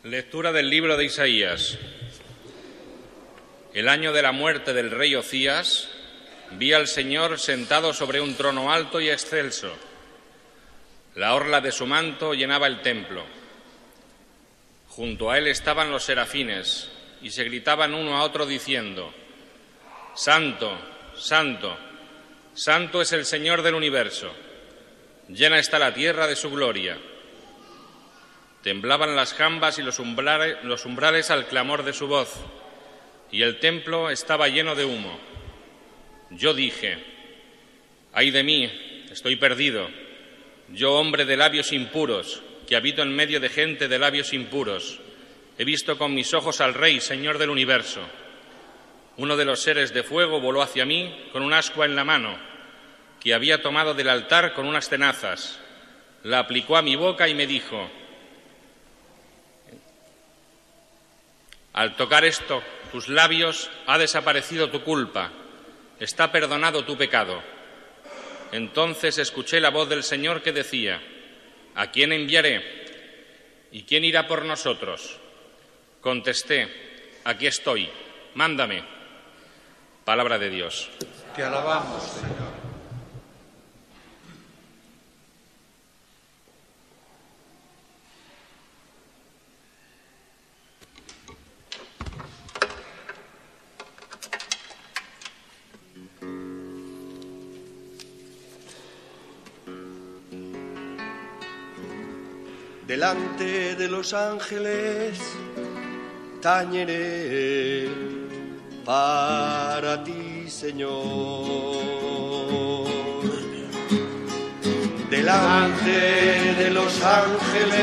Lectura del libro de Isaías. El año de la muerte del rey Ocías, vi al Señor sentado sobre un trono alto y excelso. La orla de su manto llenaba el templo. Junto a él estaban los serafines y se gritaban uno a otro diciendo: Santo, Santo, Santo es el Señor del universo. Llena está la tierra de su gloria. Temblaban las jambas y los umbrales al clamor de su voz, y el templo estaba lleno de humo. Yo dije: ¡ay de mí! Estoy perdido, yo hombre de labios impuros, que habito en medio de gente de labios impuros. He visto con mis ojos al Rey, Señor del universo. Uno de los seres de fuego voló hacia mí con un ascua en la mano, que había tomado del altar con unas tenazas. La aplicó a mi boca y me dijo: al tocar esto, tus labios, ha desaparecido tu culpa, está perdonado tu pecado. Entonces escuché la voz del Señor que decía: ¿a quién enviaré? ¿Y quién irá por nosotros? Contesté: aquí estoy, mándame. Palabra de Dios. Te alabamos, Señor. Delante de los ángeles tañeré para ti, Señor. Delante de los ángeles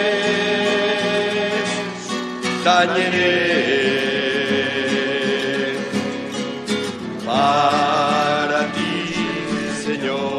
tañeré para ti, Señor.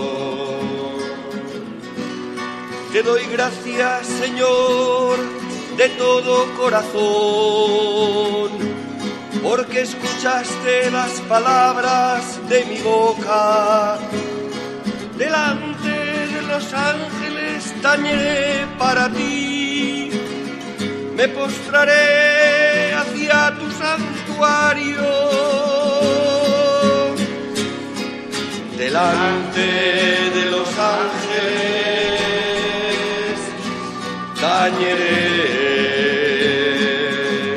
Te doy gracias, Señor, de todo corazón, porque escuchaste las palabras de mi boca. Delante de los ángeles tañeré para ti, me postraré hacia tu santuario. Delante de los ángeles tañeré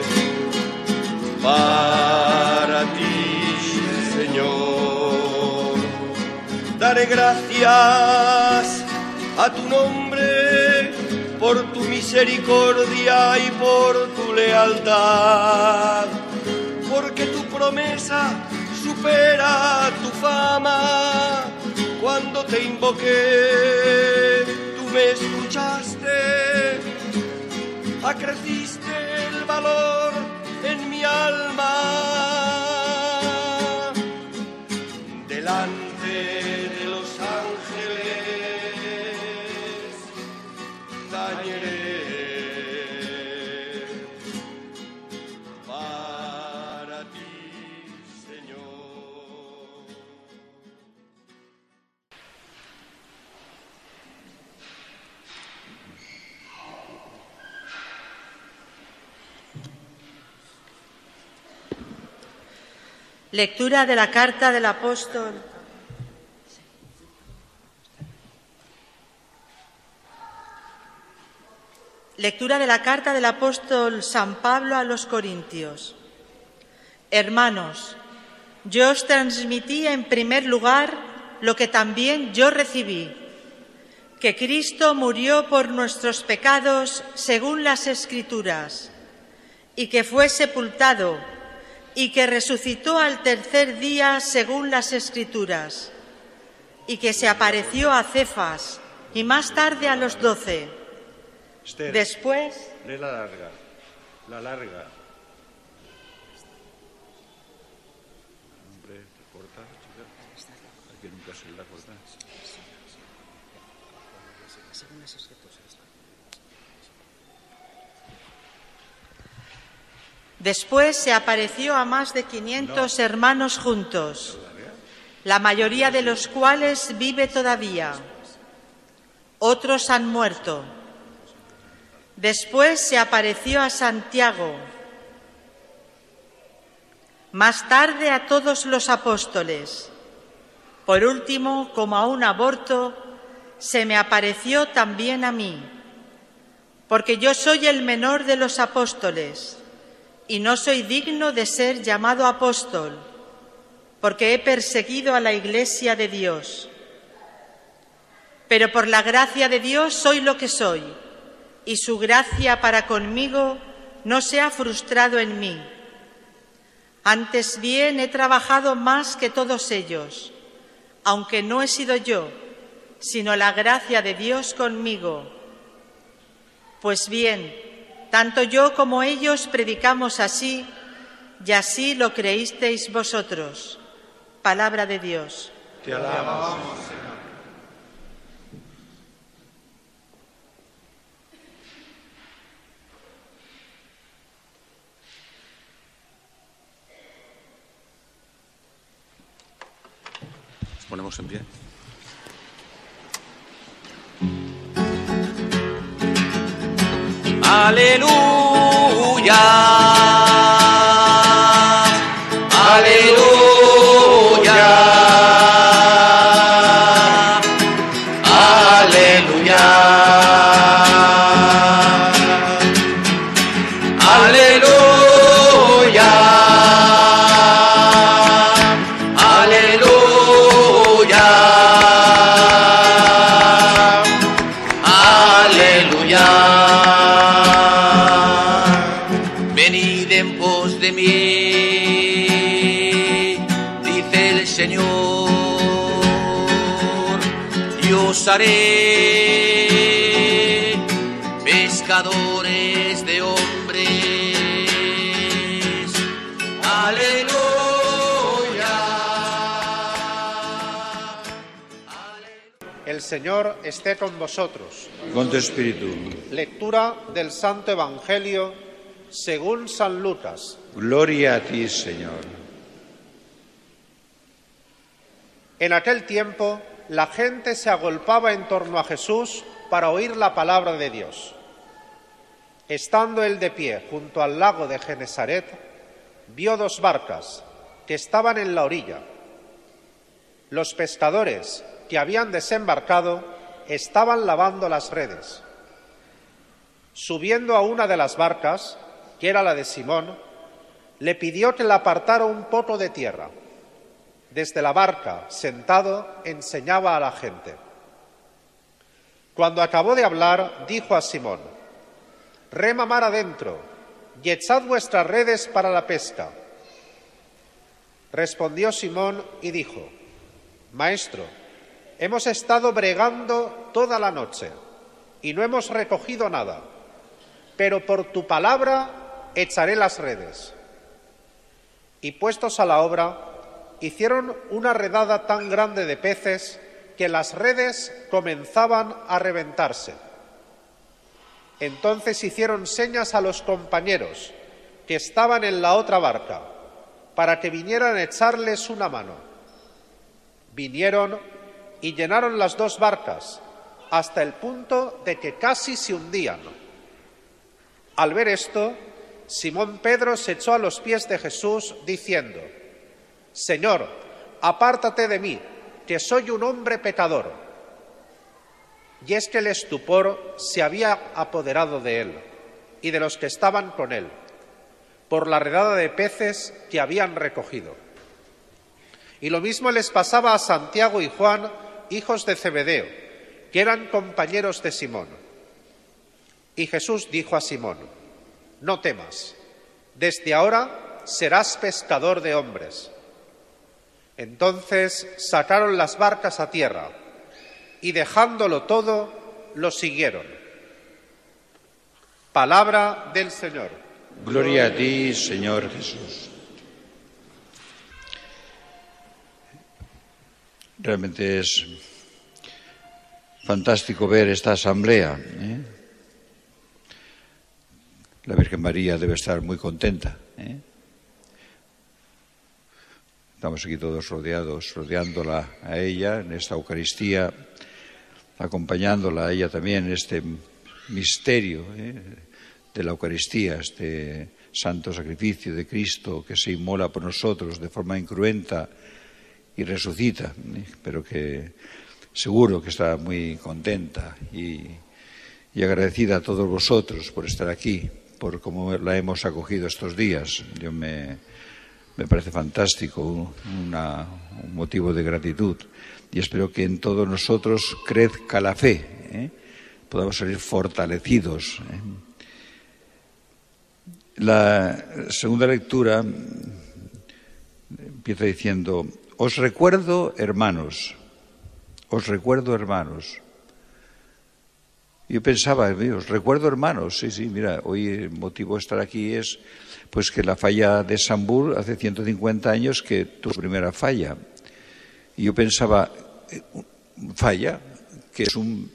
para ti, Señor. Daré gracias a tu nombre por tu misericordia y por tu lealtad, porque tu promesa supera tu fama. Cuando te invoqué, tú me escuchaste, acreciste el valor en mi alma. Delante de los ángeles tañeré para ti, Señor. Lectura de la carta del apóstol. Lectura de la carta del apóstol San Pablo a los Corintios. Hermanos, yo os transmití en primer lugar lo que también yo recibí, que Cristo murió por nuestros pecados según las Escrituras, y que fue sepultado, y que resucitó al tercer día según las Escrituras, y que se apareció a Cefas y más tarde a los 12. Esther, Después, lee la larga. La larga. Hombre, te corta, chica. Aquí nunca se la corta. Después se apareció a más de 500 hermanos juntos, la mayoría de los cuales vive todavía. Otros han muerto. Después se apareció a Santiago, más tarde a todos los apóstoles. Por último, como a un aborto, se me apareció también a mí, porque yo soy el menor de los apóstoles y no soy digno de ser llamado apóstol, porque he perseguido a la Iglesia de Dios. Pero por la gracia de Dios soy lo que soy, y su gracia para conmigo no se ha frustrado en mí. Antes bien he trabajado más que todos ellos, aunque no he sido yo, sino la gracia de Dios conmigo. Pues bien, tanto yo como ellos predicamos así, y así lo creísteis vosotros. Palabra de Dios. Te alabamos, Señor. Nos ponemos en pie. Aleluya, aleluya, aleluya, aleluya, aleluya, aleluya. Venid en pos de mí, dice el Señor, y os haré pescadores de hombres. Aleluya. El Señor esté con vosotros. Con tu espíritu. Lectura del Santo Evangelio según San Lucas. Gloria a ti, Señor. En aquel tiempo, la gente se agolpaba en torno a Jesús para oír la palabra de Dios. Estando él de pie junto al lago de Genesaret, vio dos barcas que estaban en la orilla. Los pescadores que habían desembarcado estaban lavando las redes. Subiendo a una de las barcas, que era la de Simón, le pidió que la apartara un poco de tierra. Desde la barca, sentado, enseñaba a la gente. Cuando acabó de hablar, dijo a Simón: «Rema mar adentro y echad vuestras redes para la pesca». Respondió Simón y dijo: «Maestro, hemos estado bregando toda la noche y no hemos recogido nada, pero por tu palabra echaré las redes». Y puestos a la obra, hicieron una redada tan grande de peces que las redes comenzaban a reventarse. Entonces hicieron señas a los compañeros que estaban en la otra barca para que vinieran a echarles una mano. Vinieron y llenaron las dos barcas hasta el punto de que casi se hundían. Al ver esto, Simón Pedro se echó a los pies de Jesús diciendo: «Señor, apártate de mí, que soy un hombre pecador». Y es que el estupor se había apoderado de él y de los que estaban con él, por la redada de peces que habían recogido. Y lo mismo les pasaba a Santiago y Juan, hijos de Zebedeo, que eran compañeros de Simón. Y Jesús dijo a Simón: «No temas, desde ahora serás pescador de hombres». Entonces sacaron las barcas a tierra y dejándolo todo, lo siguieron. Palabra del Señor. Gloria a ti, Señor Jesús. Realmente es fantástico ver esta asamblea, La Virgen María debe estar muy contenta, Estamos aquí todos rodeándola a ella en esta Eucaristía, acompañándola a ella también en este misterio de la Eucaristía, este santo sacrificio de Cristo que se inmola por nosotros de forma incruenta y resucita, pero que seguro que está muy contenta y agradecida a todos vosotros por estar aquí, por cómo la hemos acogido estos días. Me parece fantástico, un motivo de gratitud, y espero que en todos nosotros crezca la fe, podamos salir fortalecidos. La segunda lectura empieza diciendo: os recuerdo, hermanos. Yo pensaba, os recuerdo, hermanos, sí, mira, hoy el motivo de estar aquí es pues que la falla de Sambur hace 150 años que tuvo su primera falla. Y yo pensaba, falla, que es un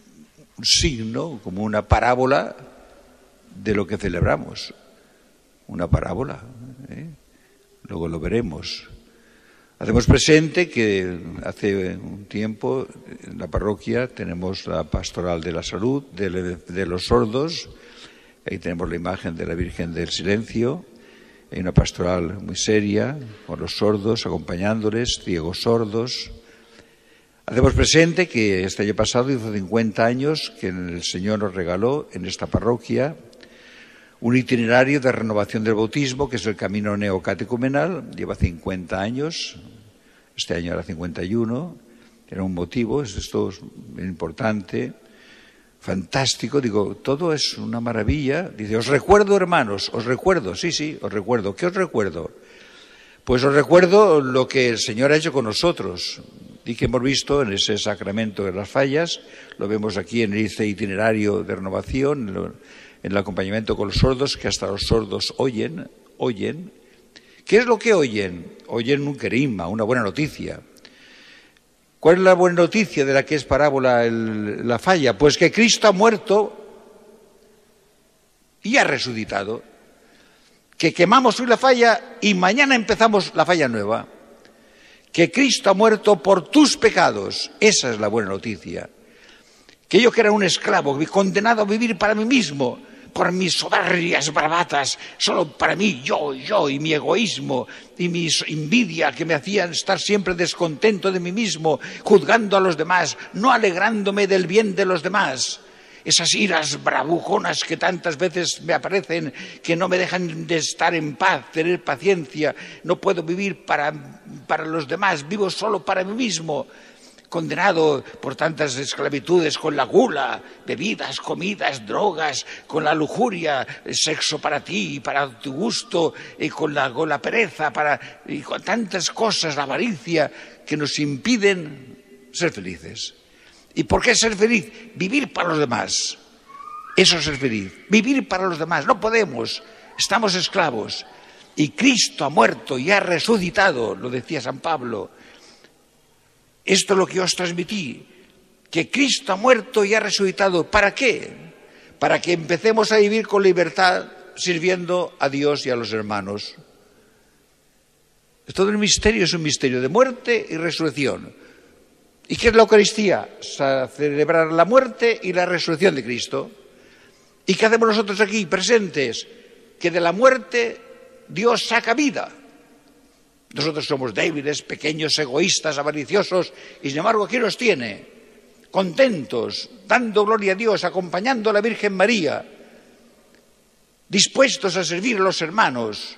signo, como una parábola de lo que celebramos. Una parábola, luego lo veremos. Hacemos presente que hace un tiempo en la parroquia tenemos la pastoral de la salud, de los sordos. Ahí tenemos la imagen de la Virgen del Silencio. Hay una pastoral muy seria con los sordos, acompañándoles, ciegos sordos. Hacemos presente que este año pasado hizo 50 años que el Señor nos regaló en esta parroquia un itinerario de renovación del bautismo, que es el camino neocatecumenal. Lleva 50 años, este año era 51, era un motivo, esto es importante, fantástico. Digo, todo es una maravilla. Dice, os recuerdo, hermanos, os recuerdo, sí, os recuerdo. ¿Qué os recuerdo? Pues os recuerdo lo que el Señor ha hecho con nosotros y que hemos visto en ese sacramento de las fallas, lo vemos aquí en ese itinerario de renovación, en el acompañamiento con los sordos, que hasta los sordos oyen. ¿Qué es lo que oyen? Oyen un querigma, una buena noticia. ¿Cuál es la buena noticia de la que es parábola la falla? Pues que Cristo ha muerto y ha resucitado. Que quemamos hoy la falla y mañana empezamos la falla nueva. Que Cristo ha muerto por tus pecados. Esa es la buena noticia. Que yo, que era un esclavo, condenado a vivir para mí mismo, por mis soberbias bravatas, solo para mí, yo y mi egoísmo y mi envidia que me hacían estar siempre descontento de mí mismo, juzgando a los demás, no alegrándome del bien de los demás. Esas iras bravuconas que tantas veces me aparecen, que no me dejan de estar en paz, tener paciencia, no puedo vivir para los demás, vivo solo para mí mismo. Condenado por tantas esclavitudes con la gula, bebidas, comidas, drogas, con la lujuria, sexo para ti, para tu gusto, y con la pereza, y con tantas cosas, la avaricia, que nos impiden ser felices. ¿Y por qué ser feliz? Vivir para los demás. Eso es ser feliz. Vivir para los demás. No podemos. Estamos esclavos. Y Cristo ha muerto y ha resucitado, lo decía San Pablo. Esto es lo que os transmití, que Cristo ha muerto y ha resucitado. ¿Para qué? Para que empecemos a vivir con libertad, sirviendo a Dios y a los hermanos. Todo el misterio es un misterio de muerte y resurrección. ¿Y qué es la Eucaristía? Celebrar la muerte y la resurrección de Cristo. ¿Y qué hacemos nosotros aquí, presentes? Que de la muerte Dios saca vida. Nosotros somos débiles, pequeños, egoístas, avariciosos, y sin embargo aquí nos tiene, contentos, dando gloria a Dios, acompañando a la Virgen María, dispuestos a servir a los hermanos.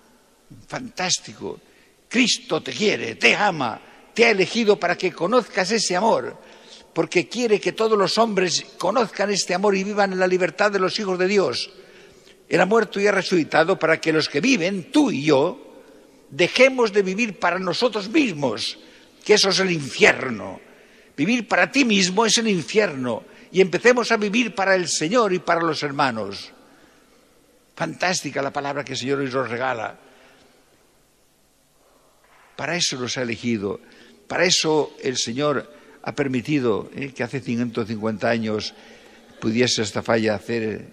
Fantástico. Cristo te quiere, te ama, te ha elegido para que conozcas ese amor, porque quiere que todos los hombres conozcan este amor y vivan en la libertad de los hijos de Dios. Él ha muerto y ha resucitado para que los que viven, tú y yo, dejemos de vivir para nosotros mismos, que eso es el infierno. Vivir para ti mismo es el infierno, y empecemos a vivir para el Señor y para los hermanos. Fantástica la palabra que el Señor hoy nos regala. Para eso nos ha elegido, para eso el Señor ha permitido que hace 150 años pudiese esta falla hacer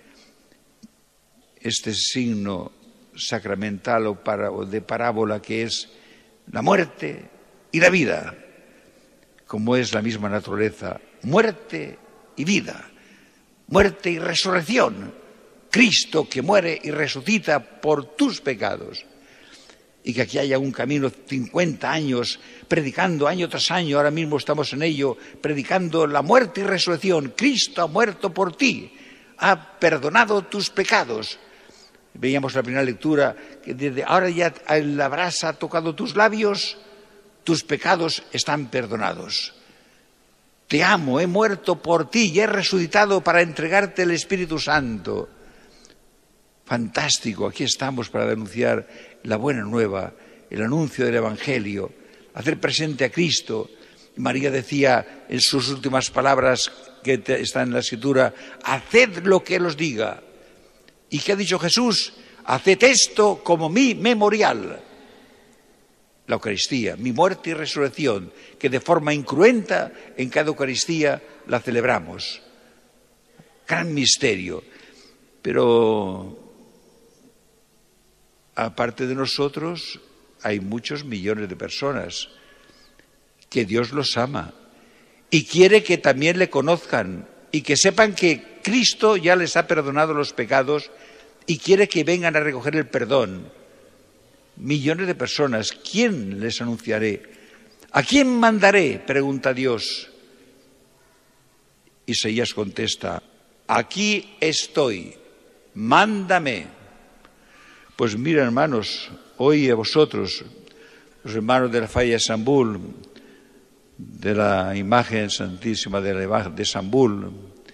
este signo sacramental o de parábola, que es la muerte y la vida, como es la misma naturaleza, muerte y vida. muerte y resurrección. Cristo que muere y resucita por tus pecados. Y que aquí haya un camino 50 años, predicando año tras año, ahora mismo estamos en ello, predicando la muerte y resurrección. Cristo ha muerto por ti, ha perdonado tus pecados. Veíamos la primera lectura, que desde ahora ya la brasa ha tocado tus labios, tus pecados están perdonados. Te amo, he muerto por ti y he resucitado para entregarte el Espíritu Santo. Fantástico, aquí estamos para denunciar la buena nueva, el anuncio del Evangelio, hacer presente a Cristo. María decía en sus últimas palabras que están en la Escritura, haced lo que Él os diga. ¿Y qué ha dicho Jesús? Haced esto como mi memorial. La Eucaristía, mi muerte y resurrección, que de forma incruenta en cada Eucaristía la celebramos. Gran misterio. Pero aparte de nosotros, hay muchos millones de personas que Dios los ama y quiere que también le conozcan y que sepan que Cristo ya les ha perdonado los pecados y quiere que vengan a recoger el perdón. Millones de personas, ¿quién les anunciaré? ¿A quién mandaré?, pregunta Dios. Isaías contesta, aquí estoy, mándame. Pues mira, hermanos, hoy a vosotros, los hermanos de la falla de Sambul, de la imagen santísima de Sambul,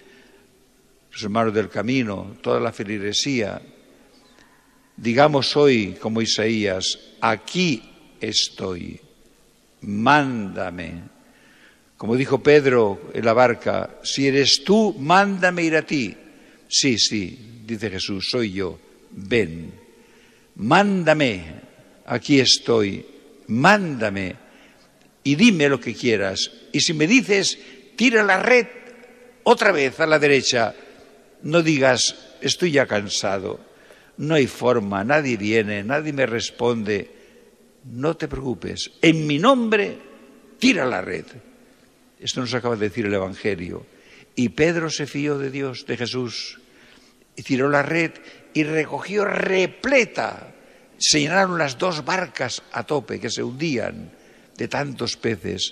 los hermanos del camino, toda la feligresía, digamos hoy, como Isaías, aquí estoy, mándame. Como dijo Pedro en la barca, si eres tú, mándame ir a ti. Sí, sí, dice Jesús, soy yo, ven. Mándame, aquí estoy, mándame y dime lo que quieras. Y si me dices, tira la red otra vez a la derecha, no digas, estoy ya cansado, no hay forma, nadie viene, nadie me responde. No te preocupes, en mi nombre, tira la red. Esto nos acaba de decir el Evangelio. Y Pedro se fió de Dios, de Jesús, y tiró la red y recogió repleta. Se llenaron las 2 barcas a tope que se hundían de tantos peces.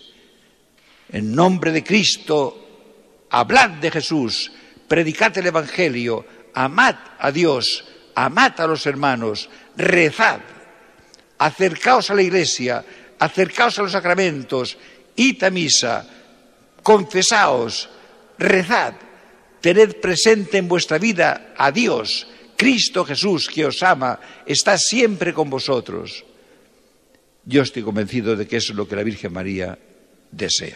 En nombre de Cristo, hablad de Jesús, predicad el Evangelio, amad a Dios, amad a los hermanos, rezad, acercaos a la iglesia, acercaos a los sacramentos, id a misa, confesaos, rezad, tened presente en vuestra vida a Dios. Cristo Jesús, que os ama, está siempre con vosotros. Yo estoy convencido de que eso es lo que la Virgen María desea.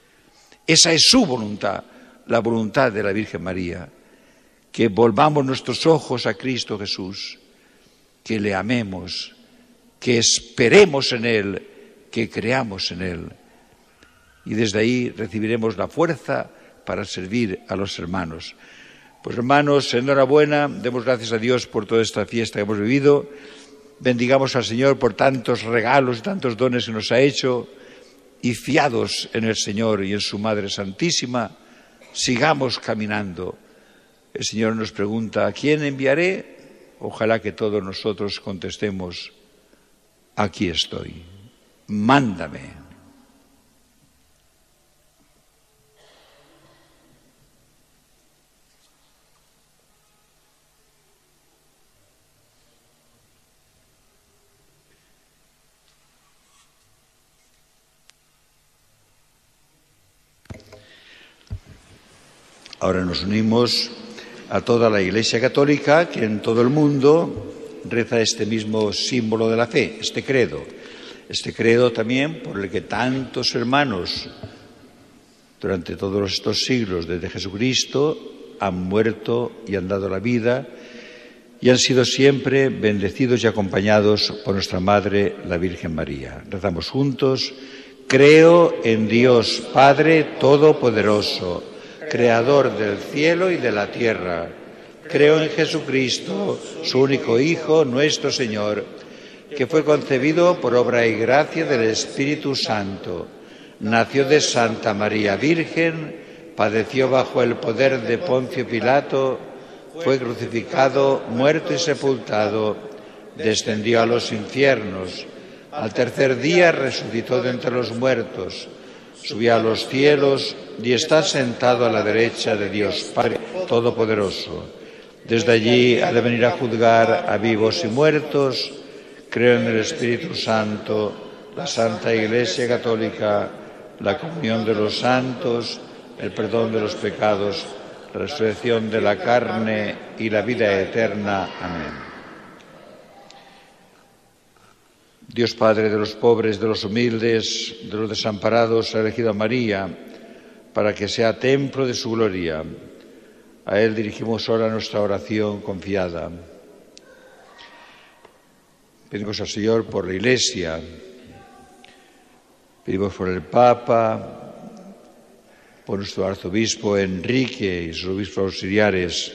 Esa es su voluntad, la voluntad de la Virgen María, que volvamos nuestros ojos a Cristo Jesús, que le amemos, que esperemos en Él, que creamos en Él. Y desde ahí recibiremos la fuerza para servir a los hermanos. Pues hermanos, enhorabuena, demos gracias a Dios por toda esta fiesta que hemos vivido, bendigamos al Señor por tantos regalos, tantos dones que nos ha hecho, y fiados en el Señor y en su Madre Santísima, sigamos caminando. El Señor nos pregunta, ¿a quién enviaré? Ojalá que todos nosotros contestemos, aquí estoy, mándame. Ahora nos unimos a toda la Iglesia Católica que en todo el mundo reza este mismo símbolo de la fe, este credo también por el que tantos hermanos durante todos estos siglos desde Jesucristo han muerto y han dado la vida y han sido siempre bendecidos y acompañados por nuestra Madre, la Virgen María. Rezamos juntos. Creo en Dios Padre Todopoderoso, Creador del cielo y de la tierra. Creo en Jesucristo, su único Hijo, nuestro Señor, que fue concebido por obra y gracia del Espíritu Santo. Nació de Santa María Virgen, padeció bajo el poder de Poncio Pilato, fue crucificado, muerto y sepultado, descendió a los infiernos, al tercer día resucitó de entre los muertos, subió a los cielos y está sentado a la derecha de Dios Padre Todopoderoso. Desde allí ha de venir a juzgar a vivos y muertos. Creo en el Espíritu Santo, la Santa Iglesia Católica, la comunión de los santos, el perdón de los pecados, la resurrección de la carne y la vida eterna. Amén. Dios Padre de los pobres, de los humildes, de los desamparados, ha elegido a María para que sea templo de su gloria. A Él dirigimos ahora nuestra oración confiada. Pedimos al Señor por la Iglesia, pedimos por el Papa, por nuestro arzobispo Enrique y sus obispos auxiliares,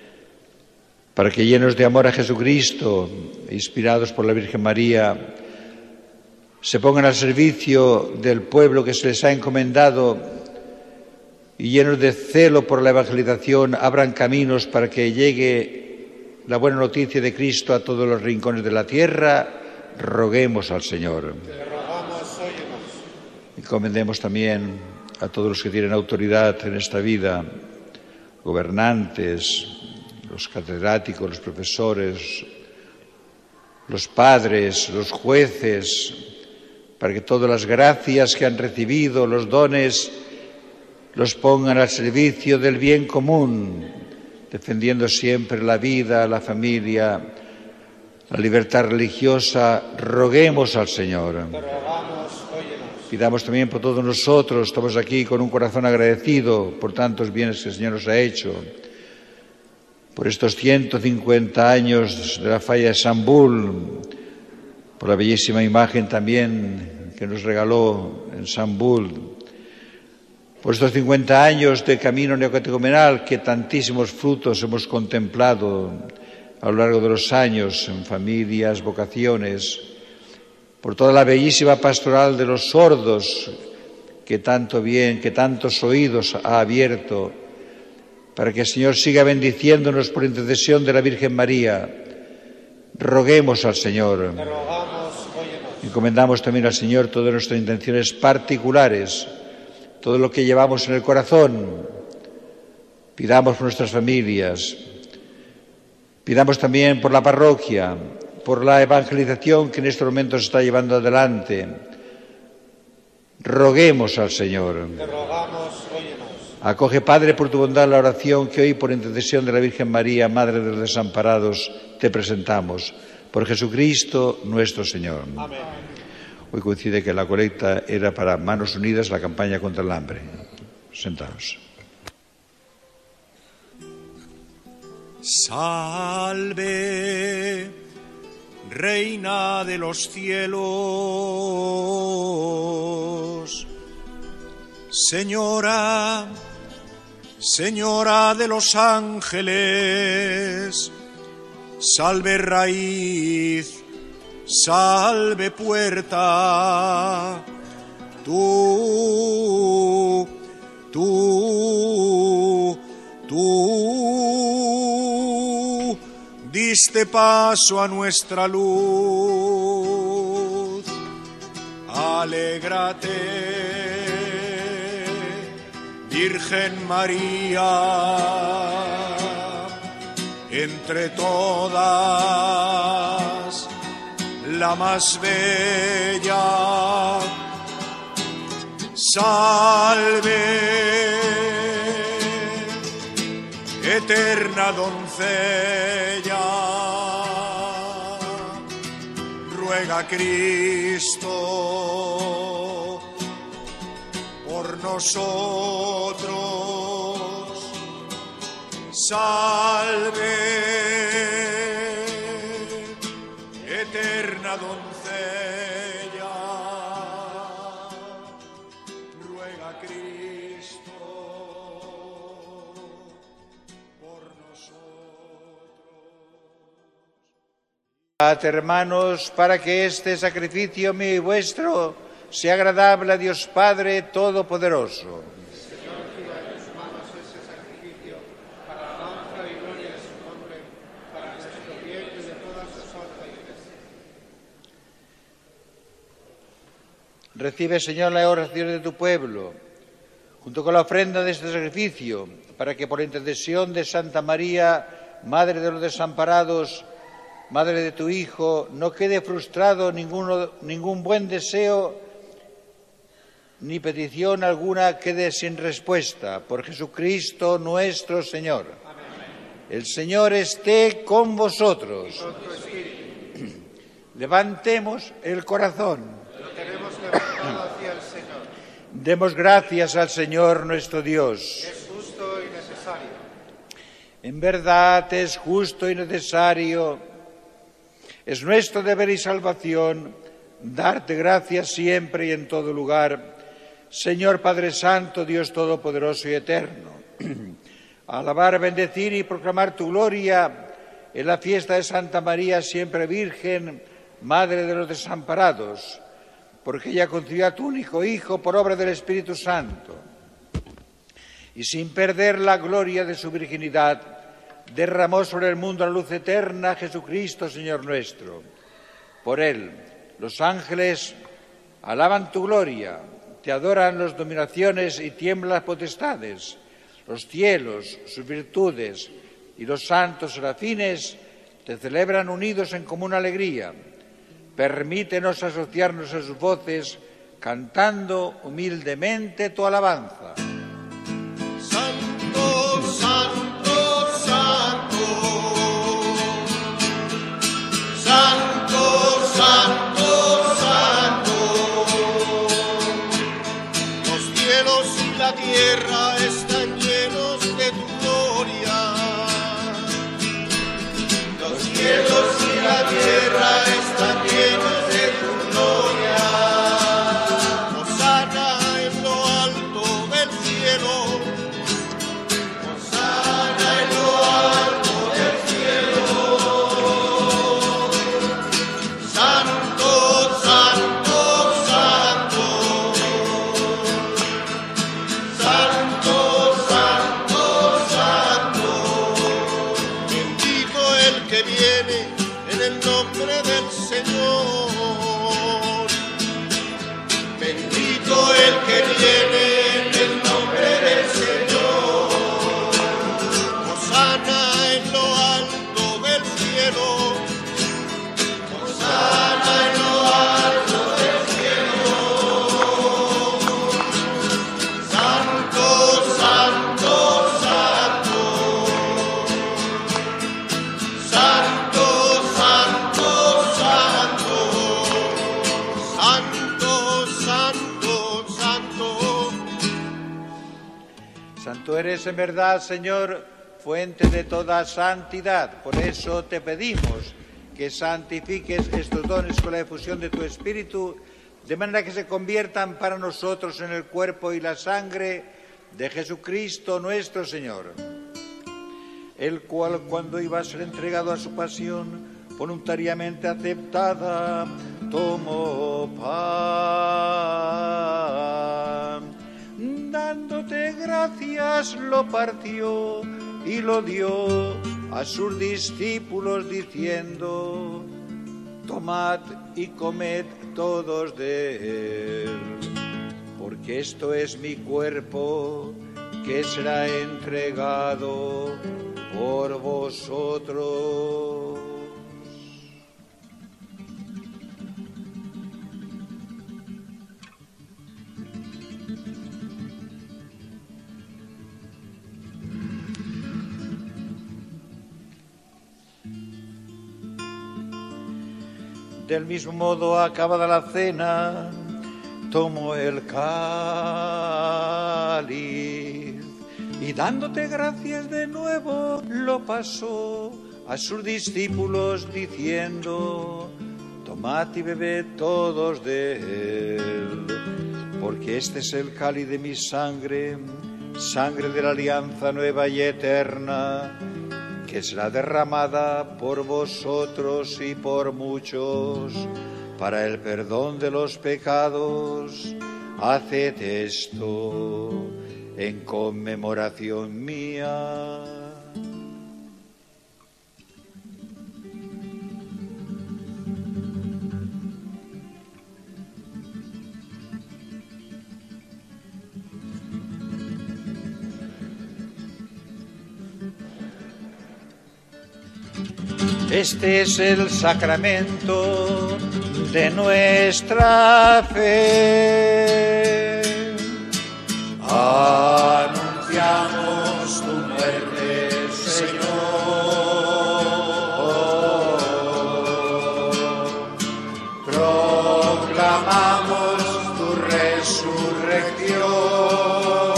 para que llenos de amor a Jesucristo, inspirados por la Virgen María, se pongan al servicio del pueblo que se les ha encomendado y llenos de celo por la evangelización, abran caminos para que llegue la buena noticia de Cristo a todos los rincones de la tierra. Roguemos al Señor. Te rogamos, óyenos. Encomendemos también a todos los que tienen autoridad en esta vida, gobernantes, los catedráticos, los profesores, los padres, los jueces, para que todas las gracias que han recibido, los dones, los pongan al servicio del bien común, defendiendo siempre la vida, la familia, la libertad religiosa. Roguemos al Señor. Te rogamos, óyenos. Pidamos también por todos nosotros, estamos aquí con un corazón agradecido por tantos bienes que el Señor nos ha hecho, por estos 150 años de la falla de San Bull, por la bellísima imagen también que nos regaló en San Bull, por estos 50 años de camino neocatecumenal que tantísimos frutos hemos contemplado a lo largo de los años en familias, vocaciones, por toda la bellísima pastoral de los sordos que tanto bien, que tantos oídos ha abierto, para que el Señor siga bendiciéndonos por intercesión de la Virgen María. Roguemos al Señor. Te rogamos, óyenos. Encomendamos también al Señor todas nuestras intenciones particulares, todo lo que llevamos en el corazón. Pidamos por nuestras familias, pidamos también por la parroquia, por la evangelización que en estos momentos se está llevando adelante. Roguemos al Señor. Te rogamos, óyenos. Acoge, Padre, por tu bondad la oración que hoy, por intercesión de la Virgen María, Madre de los desamparados, te presentamos. Por Jesucristo nuestro Señor. Amén. Hoy coincide que la colecta era para Manos Unidas, la campaña contra el hambre. Sentaos. Salve, Reina de los cielos, Señora, Señora de los ángeles, salve raíz, salve puerta, tú diste paso a nuestra luz. Alégrate, Virgen María, entre todas la más bella. Salve, eterna doncella, ruega Cristo por nosotros. Salve, eterna doncella, ruega Cristo por nosotros. Hermanos, para que este sacrificio mío y vuestro sea agradable a Dios Padre Todopoderoso. Recibe, Señor, la oración de tu pueblo, junto con la ofrenda de este sacrificio, para que por la intercesión de Santa María, Madre de los desamparados, Madre de tu Hijo, no quede frustrado ningún buen deseo ni petición alguna quede sin respuesta. Por Jesucristo nuestro Señor. Amén. El Señor esté con vosotros. Con tu espíritu. Levantemos el corazón. Lo tenemos levantado hacia el Señor. Demos gracias al Señor nuestro Dios. Es justo y necesario. En verdad es justo y necesario. Es nuestro deber y salvación darte gracias siempre y en todo lugar, Señor Padre Santo, Dios Todopoderoso y Eterno. Alabar, bendecir y proclamar tu gloria en la fiesta de Santa María, siempre Virgen, Madre de los desamparados, porque ella concibió a tu único Hijo por obra del Espíritu Santo, y sin perder la gloria de su virginidad, derramó sobre el mundo la luz eterna, Jesucristo, Señor nuestro. Por él, los ángeles alaban tu gloria, te adoran las dominaciones y tiemblan las potestades, los cielos, sus virtudes y los santos serafines te celebran unidos en común alegría. Permítenos asociarnos a sus voces, cantando humildemente tu alabanza. Santo, santo, santo. Santo, santo, santo. Los cielos y la tierra están llenos de tu gloria. Los cielos y la tierra están llenos de tu gloria. Hosana en lo alto del cielo. Hosana en lo alto del cielo. Santo, santo, santo. Santo, santo, santo. Bendito el que viene en el nombre del Señor. Bendito el que viene en el nombre del Señor. Hosana en lo alto del cielo. Hosana en lo alto del cielo. Santo, santo, santo. Santo, santo, santo. Santo, santo, santo. Santo eres en verdad, Señor, fuente de toda santidad. Por eso te pedimos que santifiques estos dones con la efusión de tu Espíritu, de manera que se conviertan para nosotros en el cuerpo y la sangre de Jesucristo nuestro Señor, el cual, cuando iba a ser entregado a su pasión voluntariamente aceptada, tomó pan, dándote gracias, lo partió y lo dio a sus discípulos diciendo: tomad y comed todos de él, porque esto es mi cuerpo que será entregado por vosotros. Del mismo modo, acabada la cena, tomó el cáliz y, dándote gracias de nuevo, lo pasó a sus discípulos diciendo: tomad y bebed todos de él, porque este es el cáliz de mi sangre, sangre de la alianza nueva y eterna, que será derramada por vosotros y por muchos para el perdón de los pecados. Haced esto en conmemoración mía. Este es el sacramento de nuestra fe. Anunciamos tu muerte, Señor. Proclamamos tu resurrección.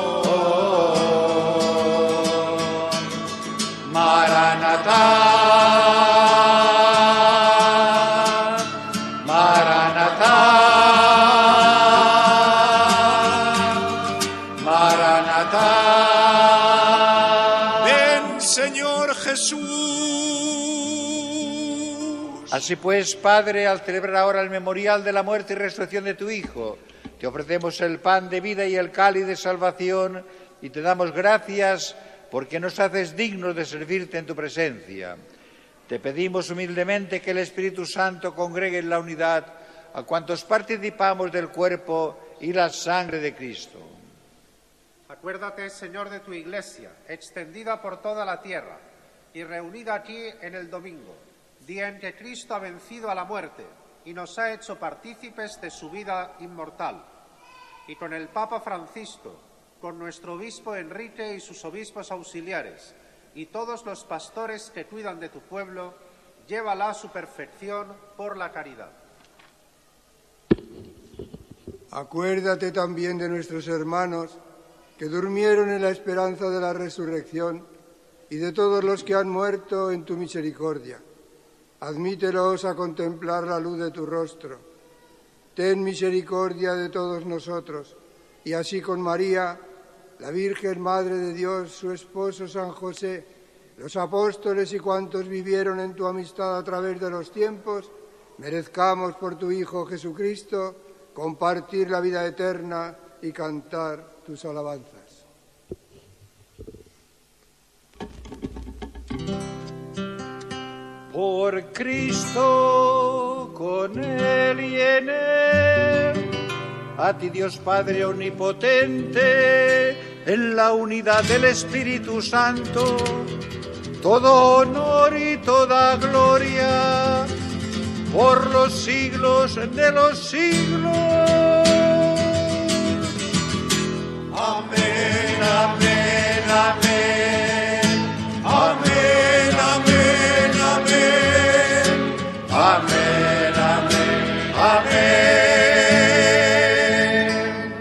Maranatá. Así pues, Padre, al celebrar ahora el memorial de la muerte y resurrección de tu Hijo, te ofrecemos el pan de vida y el cáliz de salvación y te damos gracias porque nos haces dignos de servirte en tu presencia. Te pedimos humildemente que el Espíritu Santo congregue en la unidad a cuantos participamos del cuerpo y la sangre de Cristo. Acuérdate, Señor, de tu Iglesia, extendida por toda la tierra y reunida aquí en el domingo, día en que Cristo ha vencido a la muerte y nos ha hecho partícipes de su vida inmortal. Y con el Papa Francisco, con nuestro obispo Enrique y sus obispos auxiliares, y todos los pastores que cuidan de tu pueblo, llévala a su perfección por la caridad. Acuérdate también de nuestros hermanos que durmieron en la esperanza de la resurrección y de todos los que han muerto en tu misericordia. Admítelos a contemplar la luz de tu rostro. Ten misericordia de todos nosotros, y así con María, la Virgen Madre de Dios, su esposo San José, los apóstoles y cuantos vivieron en tu amistad a través de los tiempos, merezcamos por tu Hijo Jesucristo compartir la vida eterna y cantar tus alabanzas. Por Cristo, con Él y en Él, a ti Dios Padre omnipotente, en la unidad del Espíritu Santo, todo honor y toda gloria, por los siglos de los siglos. Amén, amén, amén. Amén, amén, amén. Amén, amén, amén.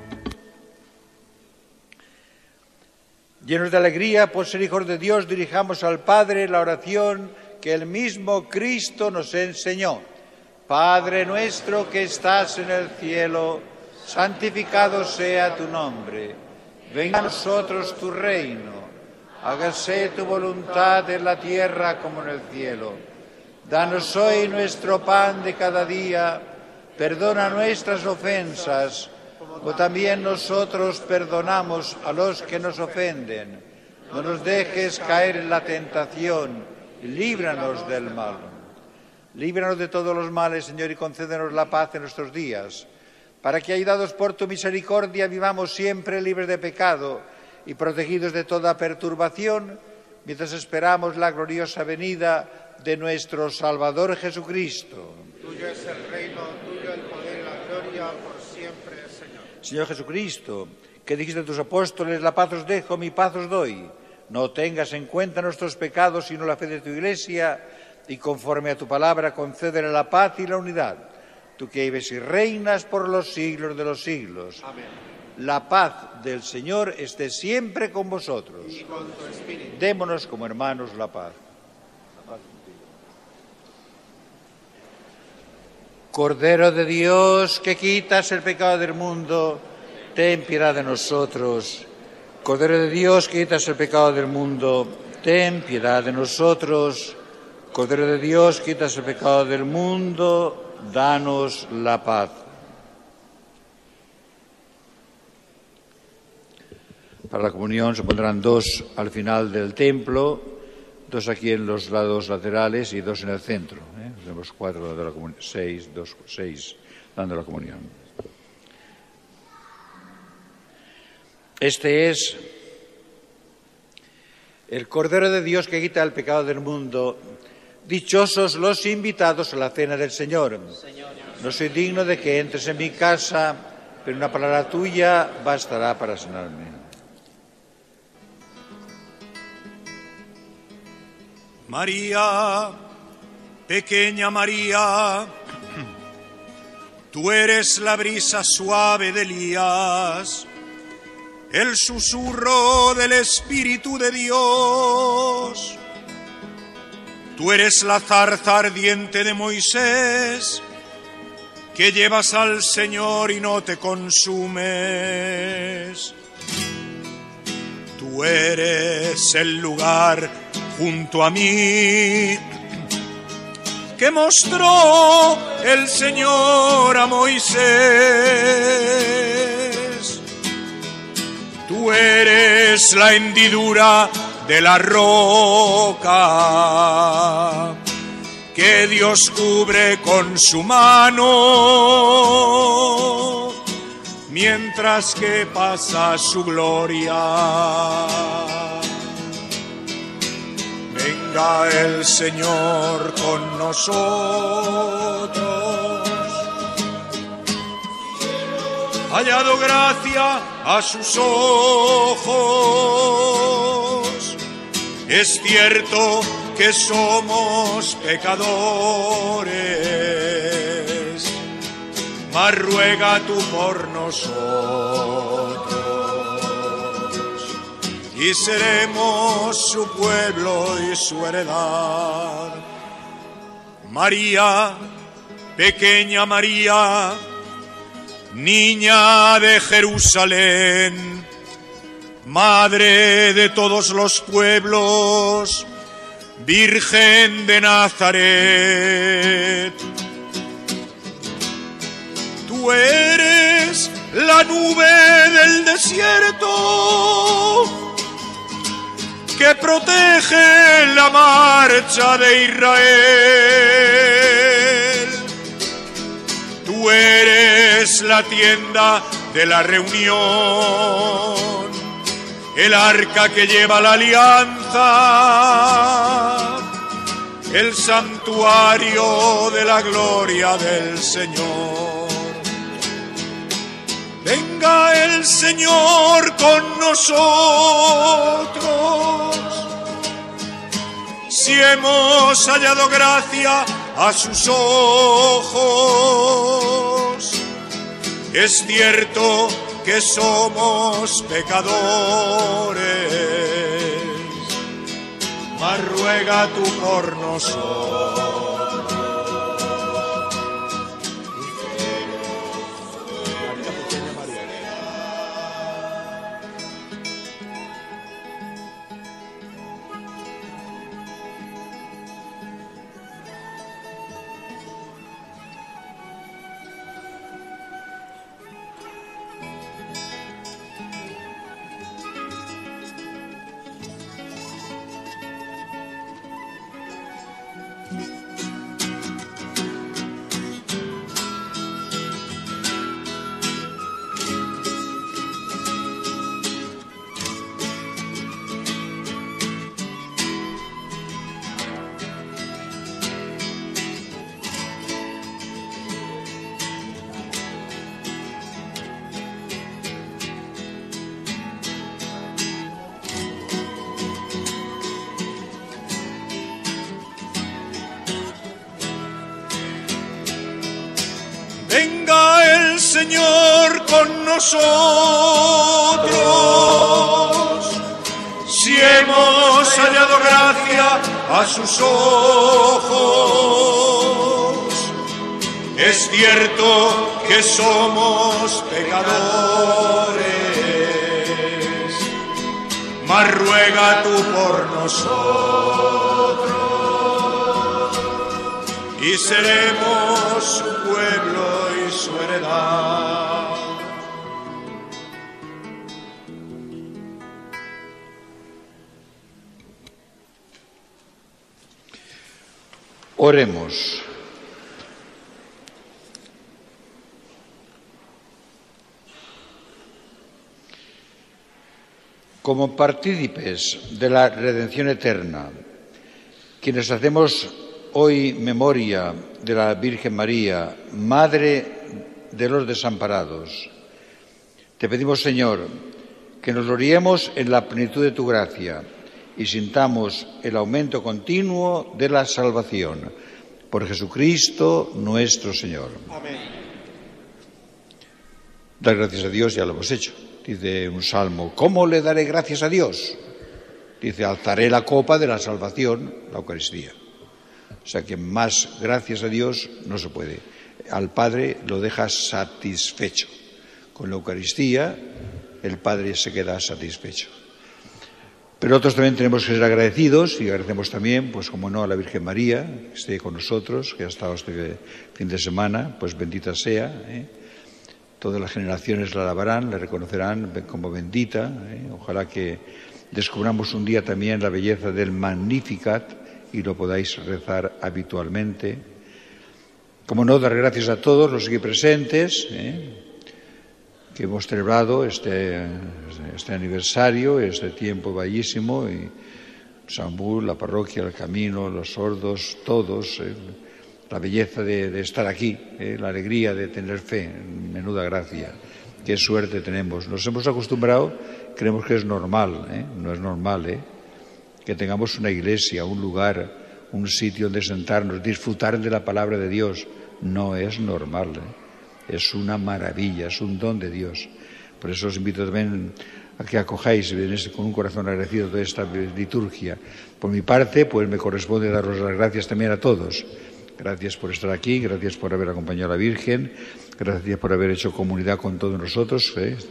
Llenos de alegría por ser hijos de Dios, dirijamos al Padre la oración que el mismo Cristo nos enseñó. Padre nuestro que estás en el cielo, santificado sea tu nombre. Venga a nosotros tu reino. Hágase tu voluntad en la tierra como en el cielo. Danos hoy nuestro pan de cada día. Perdona nuestras ofensas, como también nosotros perdonamos a los que nos ofenden. No nos dejes caer en la tentación y líbranos del mal. Líbranos de todos los males, Señor, y concédenos la paz en nuestros días, para que, ayudados por tu misericordia, vivamos siempre libres de pecado y protegidos de toda perturbación, mientras esperamos la gloriosa venida de nuestro Salvador Jesucristo. Tuyo es el reino, tuyo el poder y la gloria por siempre, Señor. Señor Jesucristo, que dijiste a tus apóstoles, la paz os dejo, mi paz os doy. No tengas en cuenta nuestros pecados, sino la fe de tu Iglesia, y conforme a tu palabra concédele la paz y la unidad. Tú que vives y reinas por los siglos de los siglos. Amén. La paz del Señor esté siempre con vosotros. Y con tu espíritu. Démonos como hermanos la paz. Cordero de Dios, que quitas el pecado del mundo, ten piedad de nosotros. Cordero de Dios, que quitas el pecado del mundo, ten piedad de nosotros. Cordero de Dios, que quitas el pecado del mundo, danos la paz. Para la comunión se pondrán 2 al final del templo, 2 aquí en los lados laterales y 2 en el centro. Tenemos 4 de la comunión, 6 dando la comunión. Este es el Cordero de Dios que quita el pecado del mundo. Dichosos los invitados a la cena del Señor. No soy digno de que entres en mi casa, pero una palabra tuya bastará para sanarme. María, pequeña María, tú eres la brisa suave de Elías, el susurro del Espíritu de Dios. Tú eres la zarza ardiente de Moisés, que llevas al Señor y no te consumes. Tú eres el lugar junto a mí que mostró el Señor a Moisés. Tú eres la hendidura de la roca que Dios cubre con su mano mientras que pasa su gloria. Venga el Señor con nosotros, hallado gracia a sus ojos. Es cierto que somos pecadores, mas ruega tú por nosotros, y seremos su pueblo y su heredad. María, pequeña María, niña de Jerusalén, madre de todos los pueblos, Virgen de Nazaret. Tú eres la nube del desierto que protege la marcha de Israel. Tú eres la tienda de la reunión, el arca que lleva la alianza, el santuario de la gloria del Señor. Venga el Señor con nosotros, si hemos hallado gracia a sus ojos. Es cierto que somos pecadores, mas ruega tú por nosotros. Venga el Señor con nosotros, si hemos hallado gracia a sus ojos. Es cierto que somos pecadores, mas ruega tú por nosotros, y seremos su pueblo y su heredad. Oremos. Como partícipes de la redención eterna, quienes hacemos hoy memoria de la Virgen María, Madre de los desamparados. Te pedimos, Señor, que nos gloriemos en la plenitud de tu gracia y sintamos el aumento continuo de la salvación. Por Jesucristo nuestro Señor. Amén. Dar gracias a Dios, ya lo hemos hecho. Dice un salmo, ¿cómo le daré gracias a Dios? Dice, alzaré la copa de la salvación, la Eucaristía. O sea que más gracias a Dios no se puede. Al Padre lo deja satisfecho. Con la Eucaristía el Padre se queda satisfecho. Pero nosotros también tenemos que ser agradecidos y agradecemos también, pues como no, a la Virgen María, que esté con nosotros, que ha estado este fin de semana, pues bendita sea. Todas las generaciones la alabarán, la reconocerán como bendita. Ojalá que descubramos un día también la belleza del Magnificat y lo podáis rezar habitualmente. Como no, dar gracias a todos los aquí presentes, que hemos celebrado este aniversario, este tiempo bellísimo, y Sambul, la parroquia, el camino, los sordos, todos, la belleza de estar aquí, la alegría de tener fe, menuda gracia, qué suerte tenemos. Nos hemos acostumbrado, creemos que es normal, no es normal, que tengamos una iglesia, un lugar, un sitio donde sentarnos, disfrutar de la palabra de Dios. No es normal, es una maravilla, es un don de Dios. Por eso os invito también a que acojáis con un corazón agradecido toda esta liturgia. Por mi parte, pues me corresponde daros las gracias también a todos. Gracias por estar aquí, gracias por haber acompañado a la Virgen, gracias por haber hecho comunidad con todos nosotros,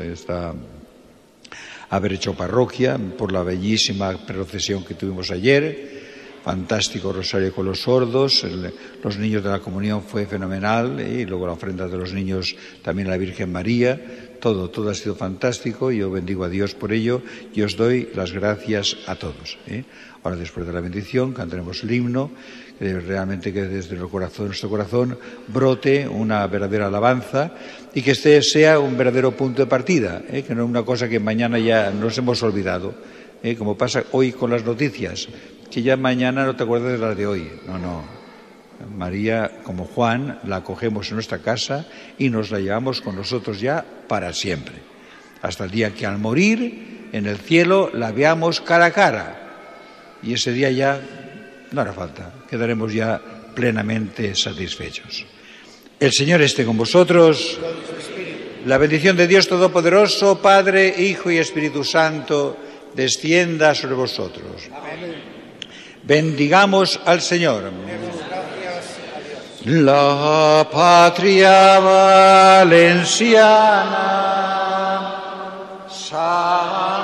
haber hecho parroquia, por la bellísima procesión que tuvimos ayer. Fantástico rosario con los sordos, los niños de la comunión fue fenomenal, y luego la ofrenda de los niños también a la Virgen María, todo ha sido fantástico. Yo bendigo a Dios por ello y os doy las gracias a todos. Ahora, después de la bendición, cantaremos el himno, realmente que desde nuestro corazón brote una verdadera alabanza y que este sea un verdadero punto de partida, que no es una cosa que mañana ya nos hemos olvidado, como pasa hoy con las noticias, que ya mañana no te acuerdas de las de hoy. No. María, como Juan, la acogemos en nuestra casa y nos la llevamos con nosotros ya para siempre. Hasta el día que al morir en el cielo la veamos cara a cara. Y ese día ya no hará falta, quedaremos ya plenamente satisfechos. El Señor esté con vosotros. La bendición de Dios Todopoderoso, Padre, Hijo y Espíritu Santo, descienda sobre vosotros. Amén. Bendigamos al Señor. La patria valenciana,